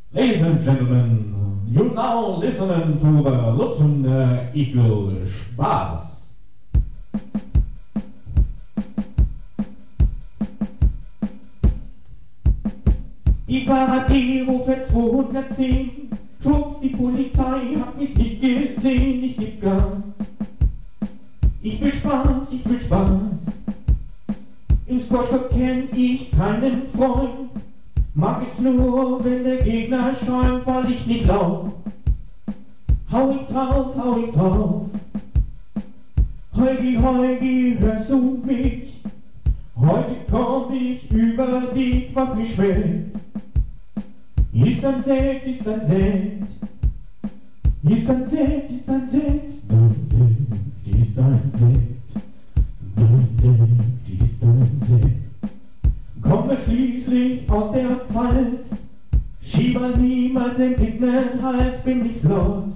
Ladies and gentlemen, you now listening to the Lutzender Eagle Spaß. Die Paradiero für 210, schwupps, die Polizei hat mich nicht gesehen, ich geb Gas. Ich will Spaß, ich will Spaß. Im Squashclub kenn ich keinen Freund, mag es nur, wenn der Gegner schäumt, weil ich nicht lauf. Hau ich drauf, hau ich drauf. Heugi, Heugi, hörst du mich? Heute komm ich über dich, was mich schwächt. Ist ein Sekt, ist ein Sekt. Ist ein Sekt, ist ein Sekt. Ist ein Sekt. Ein Sekt, ist ein Sekt. Kommen wir schließlich aus der Pfalz, Schieber niemals den dicken Hals, bin ich flott.